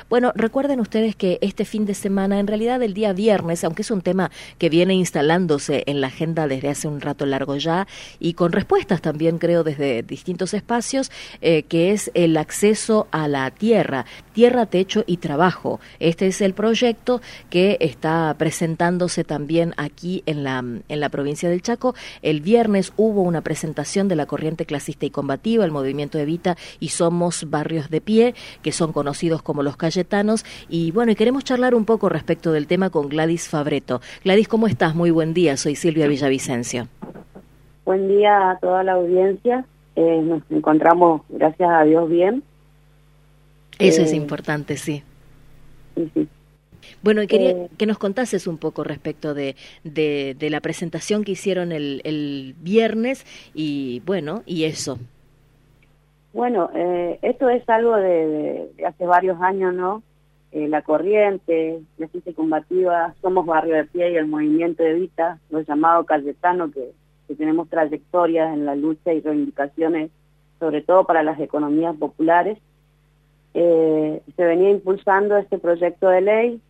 Bueno, recuerden ustedes que este fin de semana, en realidad el día viernes, aunque es un tema que viene instalándose en la agenda desde hace un rato largo ya, y con respuestas también creo desde distintos espacios, que es el acceso a la tierra, techo y trabajo. Este es el proyecto que está presentándose también aquí en la provincia del Chaco. El viernes hubo una presentación de la corriente clasista y combativa, el movimiento Evita y Somos Barrios de Pie, que son conocidos como los Cayetanos, y bueno, y queremos charlar un poco respecto del tema con Gladys Fabretto. Gladys, ¿cómo estás? Muy buen día, soy Silvia Villavicencio. Buen día a toda la audiencia, nos encontramos, gracias a Dios, bien. Eso es importante, sí. Sí. Bueno, y quería que nos contases un poco respecto de la presentación que hicieron el viernes y bueno, y eso. Bueno, esto es algo de hace varios años, ¿no? La corriente, la ciencia combativa, Somos Barrio de Pie y el movimiento Evita, los llamados Cayetanos, que tenemos trayectorias en la lucha y reivindicaciones, sobre todo para las economías populares. Se venía impulsando este proyecto de ley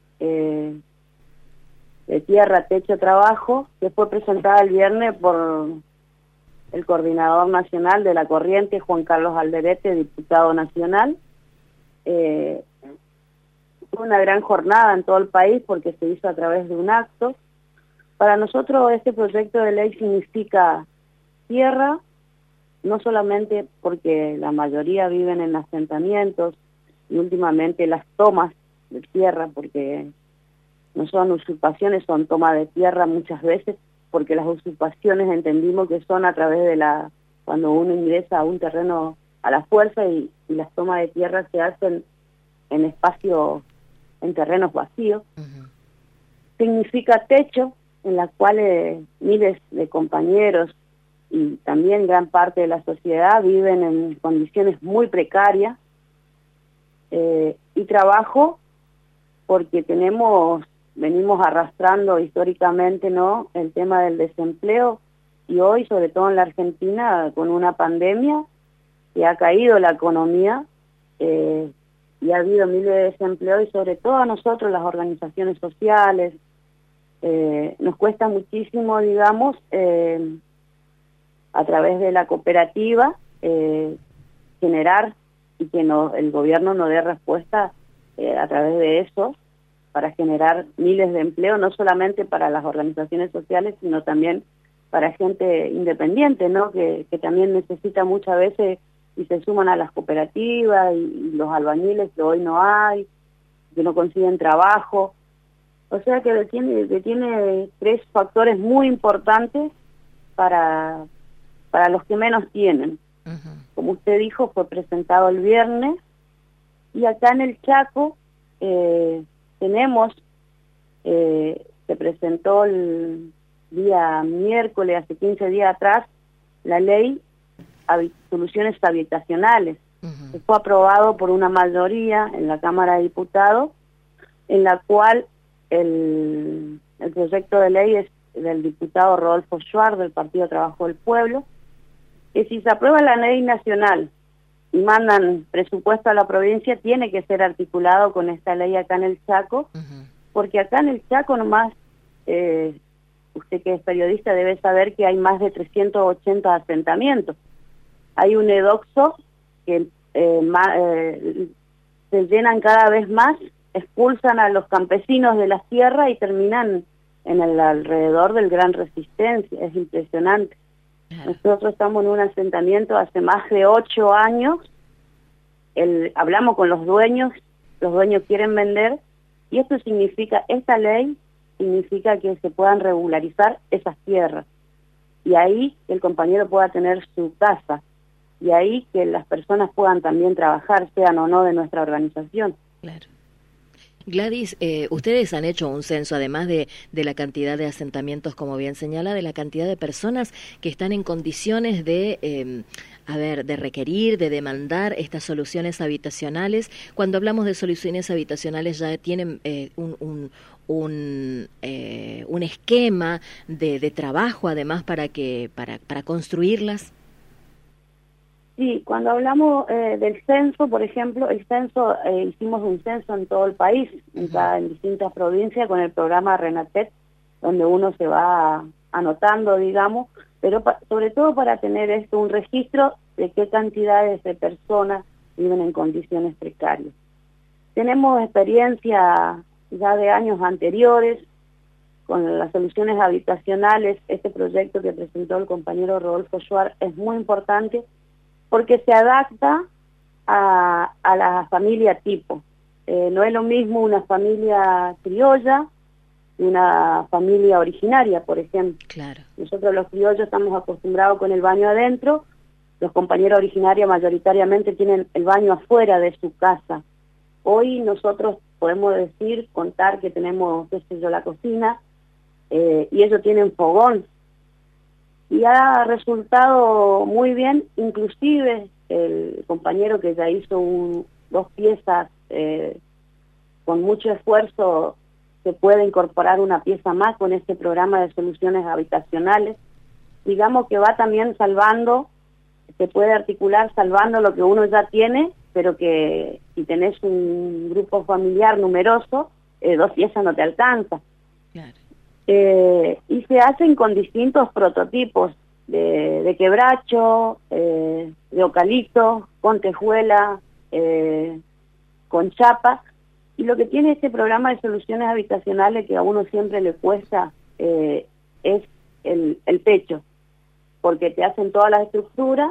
de tierra, techo, trabajo, que fue presentada el viernes por el coordinador nacional de la corriente, Juan Carlos Alderete, diputado nacional. Fue una gran jornada en todo el país porque se hizo a través de un acto. Para nosotros este proyecto de ley significa tierra, no solamente porque la mayoría viven en asentamientos y últimamente las tomas de tierra, porque no son usurpaciones, son tomas de tierra muchas veces, porque las usurpaciones entendimos que son a través de cuando uno ingresa a un terreno a la fuerza y las tomas de tierra se hacen en espacios, en terrenos vacíos. Uh-huh. Significa techo, en la cual miles de compañeros y también gran parte de la sociedad viven en condiciones muy precarias, y trabajo porque venimos arrastrando históricamente, ¿no?, el tema del desempleo, y hoy, sobre todo en la Argentina, con una pandemia que ha caído la economía, y ha habido miles de desempleo, y sobre todo a nosotros, las organizaciones sociales, nos cuesta muchísimo, digamos, a través de la cooperativa, generar y que el gobierno no dé respuesta a través de eso, para generar miles de empleos, no solamente para las organizaciones sociales, sino también para gente independiente, ¿no?, que también necesita muchas veces y se suman a las cooperativas, y los albañiles que hoy no hay, que no consiguen trabajo. O sea que tiene tres factores muy importantes para los que menos tienen. Uh-huh. Como usted dijo, fue presentado el viernes, y acá en el Chaco se presentó el día miércoles, hace 15 días atrás, la ley soluciones habitacionales, uh-huh, que fue aprobado por una mayoría en la Cámara de Diputados, en la cual el proyecto de ley es del diputado Rodolfo Schwarz, del Partido Trabajo del Pueblo, que si se aprueba la ley nacional y mandan presupuesto a la provincia, tiene que ser articulado con esta ley acá en el Chaco, uh-huh, porque acá en el Chaco nomás, usted que es periodista debe saber que hay más de 380 asentamientos. Hay un edoxo que se llenan cada vez más, expulsan a los campesinos de las tierras y terminan en el alrededor del Gran Resistencia. Es impresionante. Nosotros estamos en un asentamiento hace más de 8 años, hablamos con los dueños quieren vender, y esto significa, esta ley significa que se puedan regularizar esas tierras, y ahí el compañero pueda tener su casa, y ahí que las personas puedan también trabajar, sean o no de nuestra organización. Claro. Gladys, ustedes han hecho un censo, además de la cantidad de asentamientos, como bien señala, de la cantidad de personas que están en condiciones de requerir, de demandar estas soluciones habitacionales. Cuando hablamos de soluciones habitacionales, ya tienen un esquema de trabajo, además, para construirlas. Sí, cuando hablamos del censo, por ejemplo, el censo, hicimos un censo en todo el país, en distintas provincias, con el programa Renatet, donde uno se va anotando, digamos, pero sobre todo para tener un registro de qué cantidades de personas viven en condiciones precarias. Tenemos experiencia ya de años anteriores con las soluciones habitacionales. Este proyecto que presentó el compañero Rodolfo Schwartz es muy importante porque se adapta a la familia tipo. No es lo mismo una familia criolla y una familia originaria, por ejemplo. Claro. Nosotros los criollos estamos acostumbrados con el baño adentro, los compañeros originarios mayoritariamente tienen el baño afuera de su casa. Hoy nosotros podemos contar que tenemos, qué sé yo, la cocina, y ellos tienen fogón. Y ha resultado muy bien, inclusive el compañero que ya hizo 2 piezas con mucho esfuerzo, se puede incorporar una pieza más con este programa de soluciones habitacionales. Digamos que va también salvando, se puede articular salvando lo que uno ya tiene, pero que si tenés un grupo familiar numeroso, 2 piezas no te alcanza. Claro. Y se hacen con distintos prototipos de quebracho, de eucalipto, con tejuela, con chapa. Y lo que tiene este programa de soluciones habitacionales que a uno siempre le cuesta es el techo, porque te hacen todas las estructuras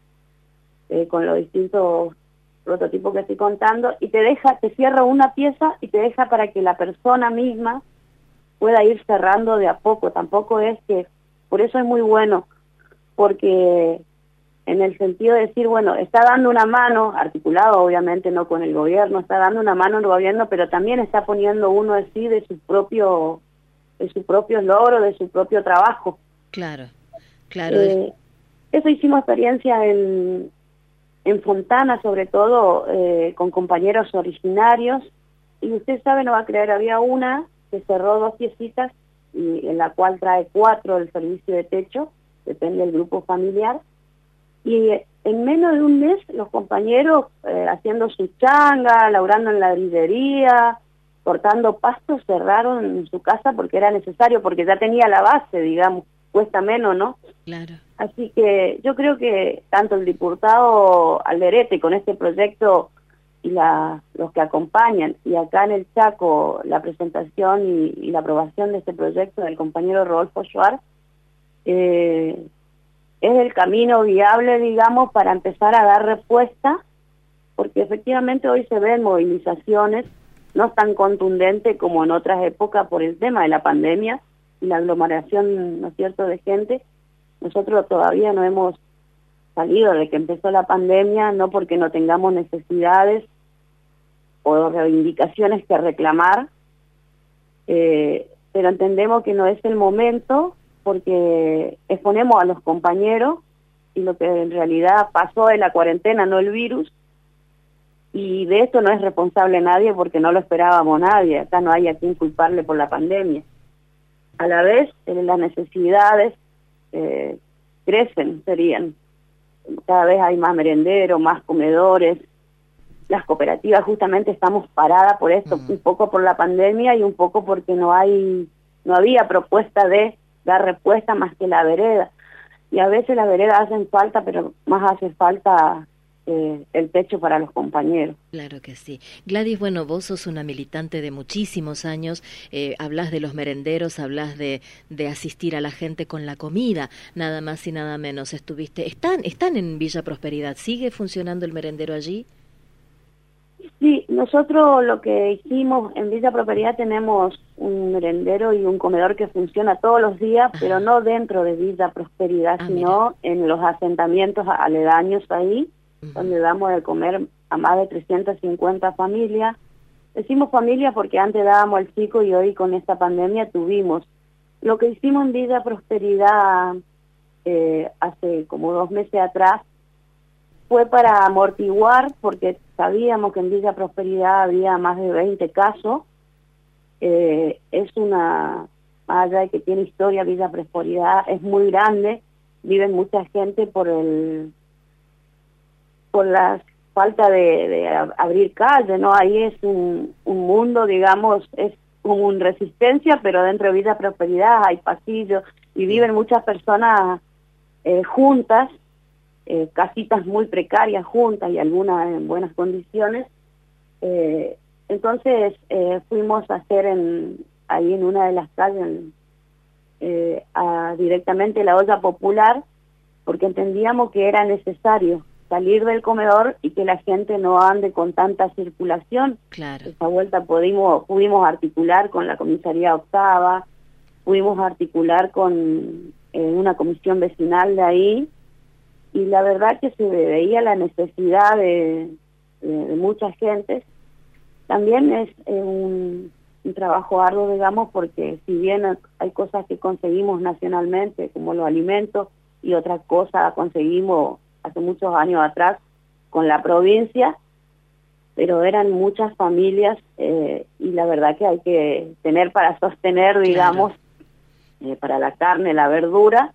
con los distintos prototipos que estoy contando, y te cierra una pieza y te deja para que la persona misma pueda ir cerrando de a poco. Tampoco es que, por eso es muy bueno, porque en el sentido de decir, bueno, está dando una mano, articulado obviamente no con el gobierno, está dando una mano el gobierno, pero también está poniendo uno así de su propio logro, de su propio trabajo. Claro, claro. Eso hicimos experiencia en Fontana, sobre todo, con compañeros originarios, y usted sabe, no va a creer, había una que cerró 2 piecitas, y en la cual trae 4 el servicio de techo, depende del grupo familiar, y en menos de un mes los compañeros haciendo su changa, laburando en ladrillería, cortando pastos, cerraron su casa porque era necesario, porque ya tenía la base, digamos, cuesta menos, ¿no? Claro. Así que yo creo que tanto el diputado Alderete con este proyecto y los que acompañan, y acá en el Chaco la presentación y la aprobación de este proyecto del compañero Rodolfo Schwartz, es el camino viable, digamos, para empezar a dar respuesta, porque efectivamente hoy se ven movilizaciones no tan contundentes como en otras épocas por el tema de la pandemia y la aglomeración, ¿no es cierto?, de gente. Nosotros todavía no hemos salido de que empezó la pandemia, no porque no tengamos necesidades o reivindicaciones que reclamar, pero entendemos que no es el momento porque exponemos a los compañeros y lo que en realidad pasó en la cuarentena, no el virus, y de esto no es responsable nadie porque no lo esperábamos nadie, acá no hay a quien culparle por la pandemia. A la vez, las necesidades crecen, cada vez hay más merenderos, más comedores. Las cooperativas justamente estamos paradas por esto, un poco por la pandemia y un poco porque no había propuesta de dar respuesta más que la vereda. Y a veces las veredas hacen falta, pero más hace falta el techo para los compañeros. Claro que sí. Gladys, bueno, vos sos una militante de muchísimos años, hablas de los merenderos, hablas de asistir a la gente con la comida, nada más y nada menos. ¿Están en Villa Prosperidad? ¿Sigue funcionando el merendero allí? Sí, nosotros lo que hicimos en Villa Prosperidad, tenemos un merendero y un comedor que funciona todos los días, pero no dentro de Villa Prosperidad, sino en los asentamientos aledaños ahí, donde damos de comer a más de 350 familias. Decimos familia porque antes dábamos al chico y hoy con esta pandemia tuvimos. Lo que hicimos en Villa Prosperidad hace como 2 meses atrás fue para amortiguar, porque sabíamos que en Villa Prosperidad había más de 20 casos. Es más allá de que tiene historia, Villa Prosperidad es muy grande, viven mucha gente por por la falta de abrir calle, ¿no? Ahí es un mundo, digamos, es como una resistencia, pero dentro de Villa Prosperidad hay pasillos y viven muchas personas juntas, casitas muy precarias juntas y algunas en buenas condiciones. Entonces fuimos a hacer ahí en una de las calles directamente la olla popular, porque entendíamos que era necesario salir del comedor y que la gente no ande con tanta circulación. Claro. Esta vuelta pudimos articular con la comisaría octava, pudimos articular con una comisión vecinal de ahí, y la verdad que se veía la necesidad de mucha gente. También es un trabajo arduo, digamos, porque si bien hay cosas que conseguimos nacionalmente, como los alimentos, y otras cosas conseguimos hace muchos años atrás con la provincia, pero eran muchas familias y la verdad que hay que tener para sostener, digamos, para la carne, la verdura.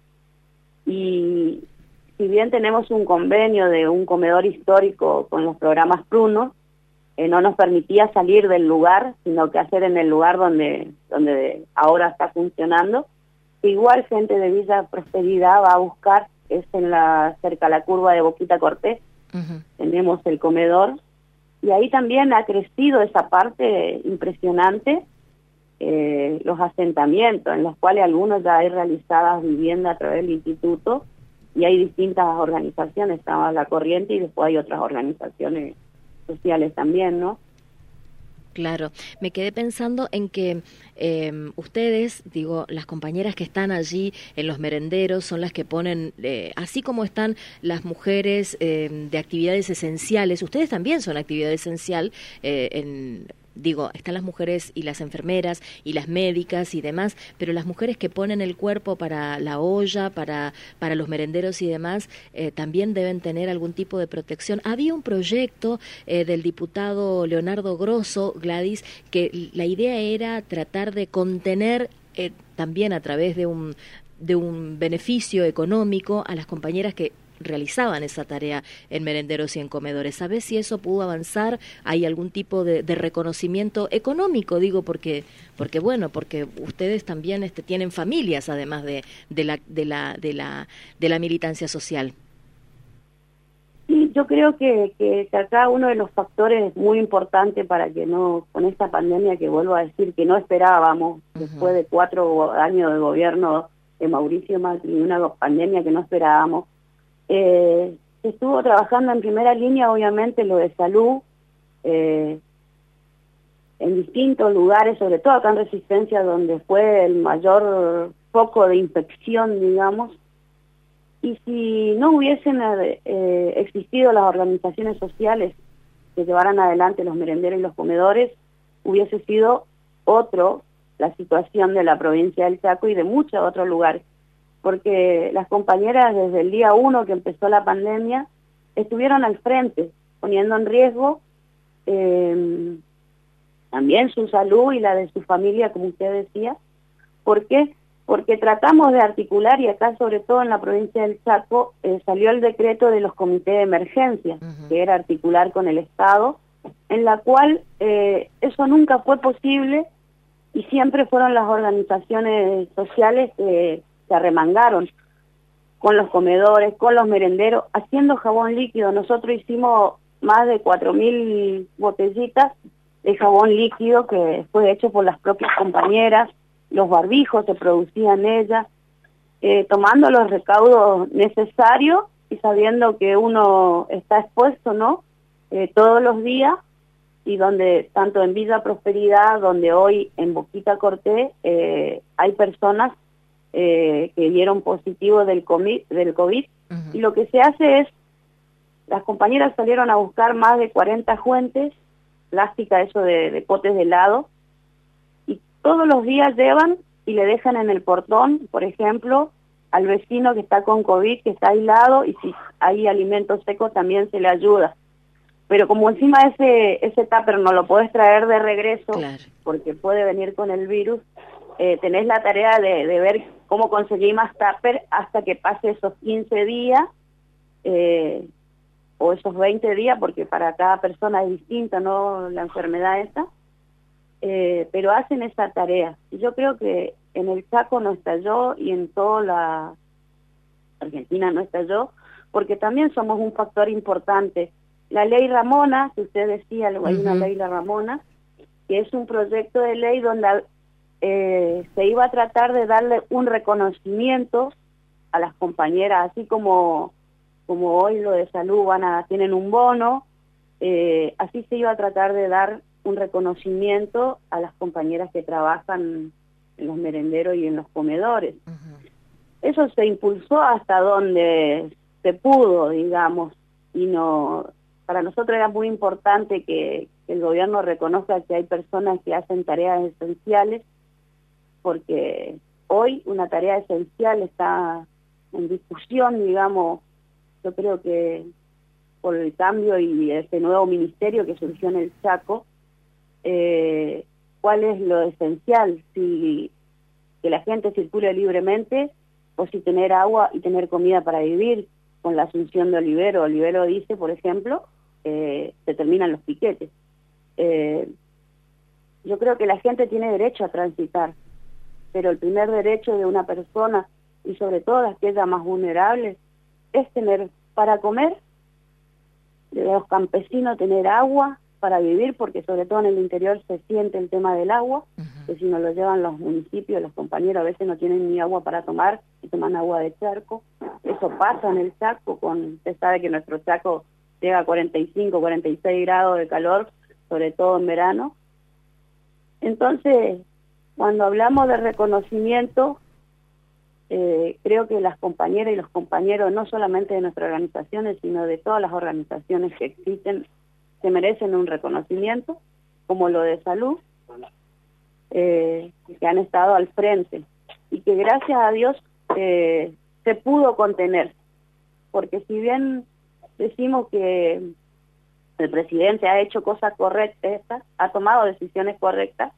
Y si bien tenemos un convenio de un comedor histórico con los programas Pruno, no nos permitía salir del lugar, sino que hacer en el lugar donde ahora está funcionando. Igual gente de Villa Prosperidad va a buscar, es cerca de la curva de Boquita Cortés, tenemos el comedor, y ahí también ha crecido esa parte impresionante, los asentamientos, en los cuales algunos ya hay realizadas viviendas a través del instituto, y hay distintas organizaciones, está La Corriente y después hay otras organizaciones sociales también, ¿no? Claro, me quedé pensando en que ustedes, digo, las compañeras que están allí en los merenderos son las que ponen, así como están las mujeres de actividades esenciales, ustedes también son actividad esencial están las mujeres y las enfermeras y las médicas y demás, pero las mujeres que ponen el cuerpo para la olla, para los merenderos y demás, también deben tener algún tipo de protección. Había un proyecto del diputado Leonardo Grosso, Gladys, que la idea era tratar de contener también a través de un beneficio económico a las compañeras que realizaban esa tarea en merenderos y en comedores. ¿Sabes si eso pudo avanzar? ¿Hay algún tipo de reconocimiento económico? Digo, porque ustedes también tienen familias, además de la militancia social. Sí, yo creo que acá uno de los factores muy importantes para que no, con esta pandemia que vuelvo a decir que no esperábamos, después de 4 años de gobierno de Mauricio Macri, una pandemia que no esperábamos, se estuvo trabajando en primera línea, obviamente, lo de salud, en distintos lugares, sobre todo acá en Resistencia, donde fue el mayor foco de infección, digamos, y si no hubiesen existido las organizaciones sociales que llevaran adelante los merenderos y los comedores, hubiese sido la situación de la provincia del Chaco y de muchos otros lugares, porque las compañeras desde el día 1 que empezó la pandemia estuvieron al frente, poniendo en riesgo también su salud y la de su familia, como usted decía. ¿Por qué? Porque tratamos de articular, y acá sobre todo en la provincia del Chaco, salió el decreto de los comités de emergencia, que era articular con el Estado, en la cual eso nunca fue posible, y siempre fueron las organizaciones sociales que se arremangaron con los comedores, con los merenderos, haciendo jabón líquido. Nosotros hicimos más de 4.000 botellitas de jabón líquido que fue hecho por las propias compañeras, los barbijos se producían ellas, tomando los recaudos necesarios y sabiendo que uno está expuesto, ¿no? Todos los días, y donde, tanto en Villa Prosperidad, donde hoy en Boquita Cortés, hay personas que dieron positivo del COVID, y lo que se hace es, las compañeras salieron a buscar más de 40 fuentes, plástica, eso de potes de helado, y todos los días llevan y le dejan en el portón, por ejemplo, al vecino que está con COVID, que está aislado, y si hay alimentos secos también se le ayuda. Pero como encima ese tupper no lo podés traer de regreso, claro, porque puede venir con el virus, tenés la tarea de ver cómo conseguir más tupper hasta que pase esos 15 días, o esos 20 días, porque para cada persona es distinta, ¿no?, la enfermedad esa, pero hacen esa tarea. Y yo creo que en el Chaco no estalló y en toda la Argentina no estalló, porque también somos un factor importante. La ley Ramona, que usted decía, hay una ley La Ramona, que es un proyecto de ley donde se iba a tratar de darle un reconocimiento a las compañeras, así como hoy lo de salud tienen un bono, así se iba a tratar de dar un reconocimiento a las compañeras que trabajan en los merenderos y en los comedores. Eso se impulsó hasta donde se pudo, digamos, y no, para nosotros era muy importante que el gobierno reconozca que hay personas que hacen tareas esenciales, porque hoy una tarea esencial está en discusión, digamos. Yo creo que por el cambio y este nuevo ministerio que surgió en el Chaco, ¿cuál es lo esencial? Si que la gente circule libremente, o si tener agua y tener comida para vivir. Con la asunción de Olivero dice, por ejemplo, se terminan los piquetes. Yo creo que la gente tiene derecho a transitar, pero el primer derecho de una persona, y sobre todo aquella más vulnerable, es tener para comer, de los campesinos tener agua para vivir, porque sobre todo en el interior se siente el tema del agua, que si no lo llevan los municipios, los compañeros a veces no tienen ni agua para tomar y toman agua de charco. Eso pasa en el Chaco, usted sabe que nuestro Chaco llega a 45, 46 grados de calor, sobre todo en verano. Entonces, cuando hablamos de reconocimiento, creo que las compañeras y los compañeros, no solamente de nuestras organizaciones, sino de todas las organizaciones que existen, se merecen un reconocimiento, como lo de salud, que han estado al frente, y que gracias a Dios se pudo contener, porque si bien decimos que el presidente ha hecho cosas correctas, ha tomado decisiones correctas,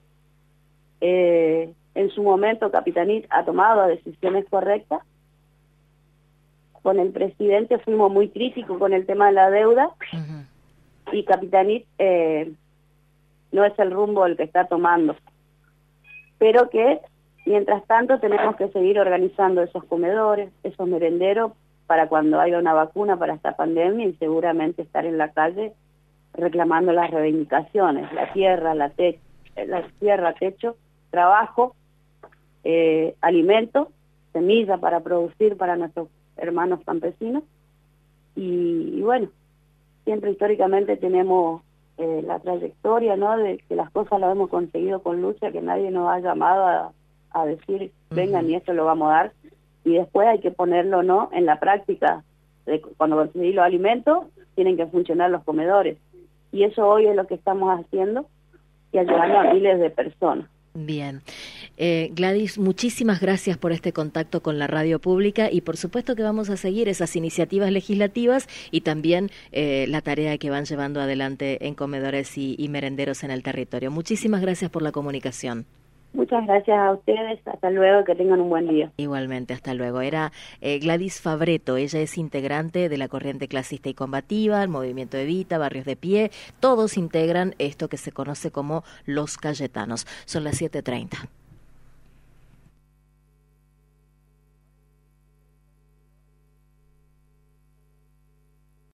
en su momento Capitanit ha tomado decisiones correctas. Con el presidente fuimos muy críticos con el tema de la deuda, y Capitanit no es el rumbo el que está tomando, pero que mientras tanto tenemos que seguir organizando esos comedores, esos merenderos, para cuando haya una vacuna para esta pandemia, y seguramente estar en la calle reclamando las reivindicaciones, la tierra, techo, trabajo, alimento, semilla para producir para nuestros hermanos campesinos, y bueno, siempre históricamente tenemos la trayectoria, ¿no?, de que las cosas las hemos conseguido con lucha, que nadie nos ha llamado a decir, vengan y esto lo vamos a dar, y después hay que ponerlo, ¿no?, en la práctica. Cuando conseguís los alimentos, tienen que funcionar los comedores, y eso hoy es lo que estamos haciendo, y ayudando a miles de personas. Bien. Gladys, muchísimas gracias por este contacto con la radio pública, y por supuesto que vamos a seguir esas iniciativas legislativas y también la tarea que van llevando adelante en comedores y merenderos en el territorio. Muchísimas gracias por la comunicación. Muchas gracias a ustedes, hasta luego, que tengan un buen día. Igualmente, hasta luego. Era Gladys Fabretto, ella es integrante de la Corriente Clasista y Combativa, el Movimiento Evita, Barrios de Pie, todos integran esto que se conoce como Los Cayetanos. Son las 7:30.